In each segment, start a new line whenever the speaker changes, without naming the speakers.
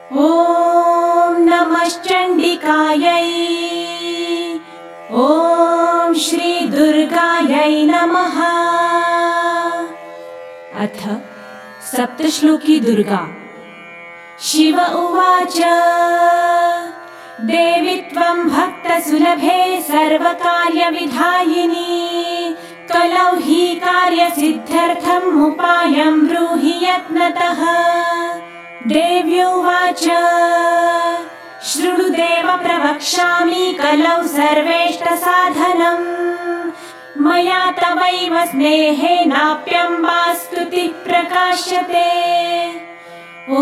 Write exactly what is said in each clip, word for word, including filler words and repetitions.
ॐ नमश्चण्डिकायै। ॐ श्री दुर्गायै नमः। अथ सप्तश्लोकी दुर्गा। शिव उवाच देवी त्वं भक्तसुलभे सर्वकार्यविधायिनी कलौ हि कार्यसिद्ध्यर्थम् उपायं ब्रूहि यत्नतः। देव्युवाच शृणुदेव प्रवक्ष्यामि कलौ सर्वेष्टसाधनम् मया तवैव स्नेहेनाप्यम्बा स्तुतिः प्रकाश्यते। ॐ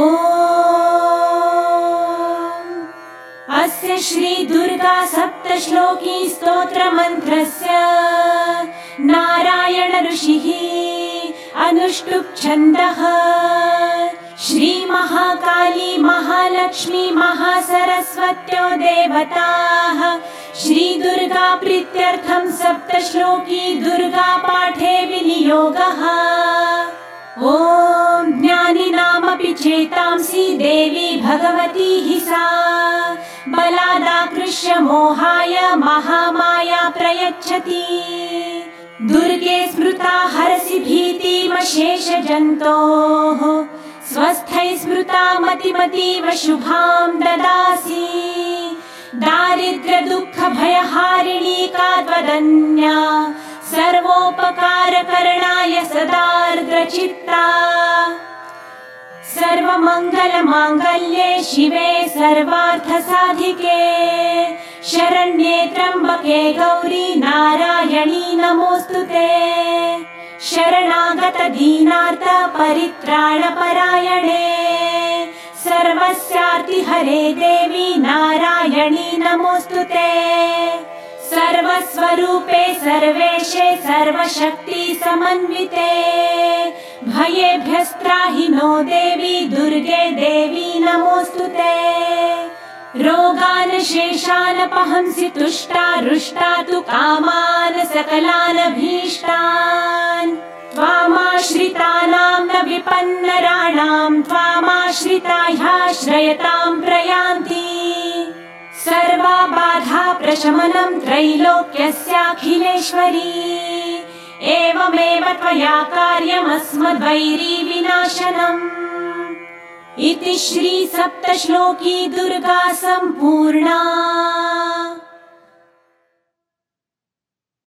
अस्य श्री दुर्गा सप्तश्लोकी स्तोत्रमन्त्रस्य नारायण ऋषिः अनुष्टुप् छन्दः। श्री महाकाली महालक्ष्मी महासरस्वत्यो देवताः श्री दुर्गा प्रीत्यर्थं सप्तश्लोकी दुर्गा पाठे विनियोगः। ॐ ज्ञानिनामपि चेतांसि देवी भगवती हि सा बलादाकृष्य मोहाय महामाया प्रयच्छति। दुर्गे स्मृता हरसि भीतिमशेषजन्तोः स्वस्थै स्मृता मतिमतीव शुभां ददासि। दारिद्र्य दुःख भयहारिणी का त्वदन्या सर्वोपकारकरणाय सदार्द्रचित्ता। सर्वमङ्गलमाङ्गल्ये शिवे सर्वार्थसाधिके शरण्ये त्र्यम्बके गौरी नारायणी नमोऽस्तुते। शरणागत दीनार्थ परित्राणपरायणे सर्वस्यार्तिहरे देवी नारायणी नमोऽस्तुते। सर्वस्वरूपे सर्वेशे सर्वशक्ति समन्विते भयेभ्यस्त्राहि नो देवी दुर्गे देवी नमोऽस्तुते। रोगान् शेषानपहंसि तुष्टा रुष्टा तु कामान् सकलानभीष्टान्। त्वामाश्रितानां न विपन्नराणां त्वामाश्रिता ह्याश्रयतां प्रयान्ति। सर्वा बाधा प्रशमनं त्रैलोक्यस्याखिलेश्वरी एवमेव त्वया कार्यमस्मद्वैरी विनाशनम्। इति श्री सप्तश्लोकी दुर्गा सम्पूर्णा।